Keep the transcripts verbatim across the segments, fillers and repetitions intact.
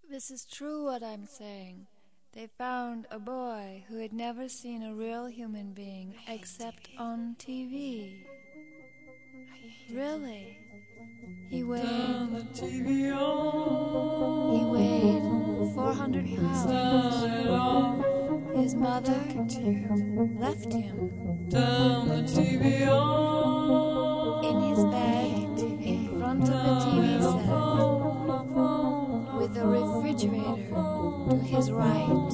This is true what I'm saying. They found a boy who had never seen a real human being except on T V. Really? He weighed... Turn the T V on. He weighed four hundred pounds. Turn it off. His mother left him Turn the T V on. in his bed in front of the T V set with a refrigerator to his right.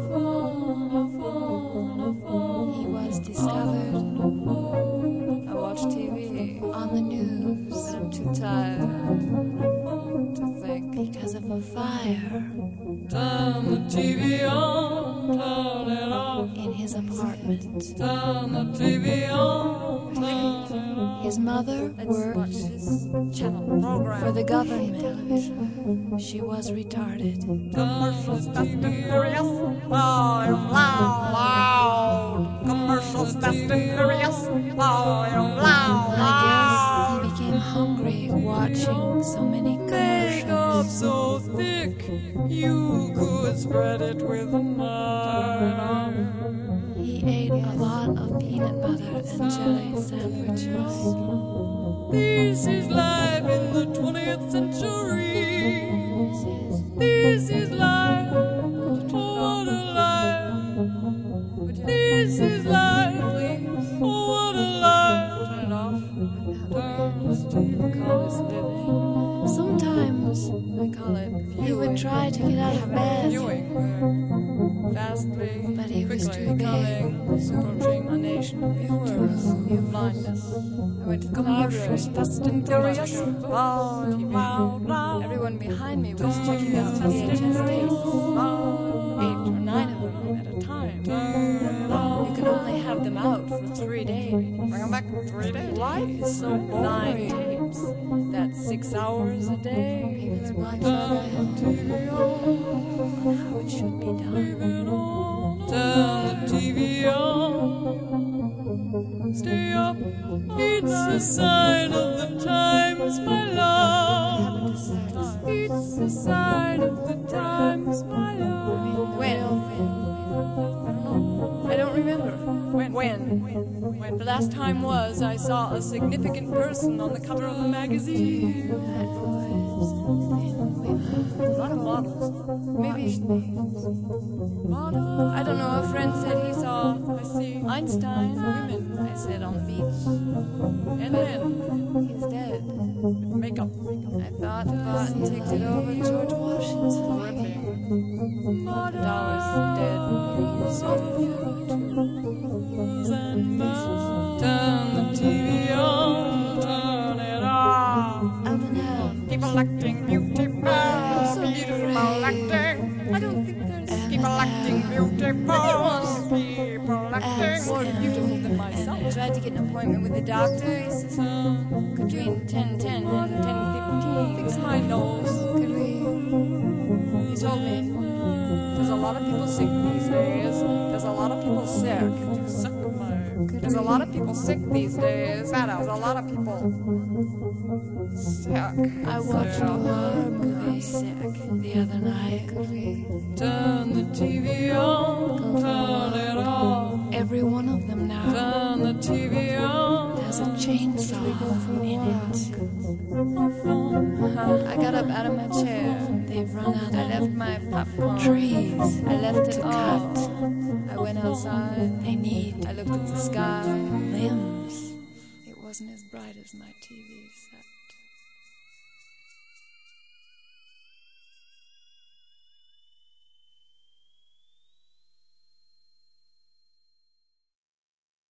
He was discovered. I watch T V on the news. I'm too tired to think because of a fire. Turn the T V on. Turn it off. In his apartment. Turn the T V on. Turn it off. His mother worked channel program for the government television. She was retarded. Commercials fast and furious, volume loud, loud. Commercials fast and furious, volume loud, I guess he became hungry watching so many Makeup commercials. so thick you could spread it with a knife. He ate a lot of peanut butter and jelly sandwiches. This is life in the twentieth century. This is life. Oh, what a life. This is life. Oh, what a life. Turn it off. Turn this T V Call this living. Sometimes I call it he would try to get out of bed, viewing. Fastly, but he was quickly too big. coming, approaching a nation of viewers. View blindness. I went to the Commercials library, fast and furious, volume loud, loud. Everyone behind me was checking out V H S tapes. Eight or nine of them at a time. You can only have them out for three days. Bring them back for three days. Life is so boring. Nine tapes. That's six hours a day. His wife had T V on how it should be done. Turn the T V on. Stay up. It's a sign of the times, my love. It's a sign of the times, my love. When? I don't remember. When? When? When? The last time was I saw a significant person on the cover of a magazine. That was A lot of models. Maybe. Models. I don't know. A friend said he saw. I see. Einstein. Women. I said on the beach. And then he's dead. makeup. I thought, thought, and ticked it over. George Washington. Ripping. Dollars dead. So Turn the T V on. Turn it off. Eminem. people acting beautiful. So People acting. I don't think there's people acting beautiful. People acting more beautiful than myself. I tried to get an appointment with the doctor. He says, between ten ten and ten fifteen. Fix my nose. Could we? He told me, there's a lot of people sick these days. There's a lot of people sick. Suck my. There's a lot of people sick these days. There's a lot of people sick. I watched a horror movie sick the other night. Could we? Turn the T V on. Turn it off. Every one of them now Turn the T V on. has a chainsaw in it. I got up out of my chair. They've run out I of left my popcorn. trees. I left it to all. cut. I went outside. They need I looked at the sky. limbs. It wasn't as bright as my T V set.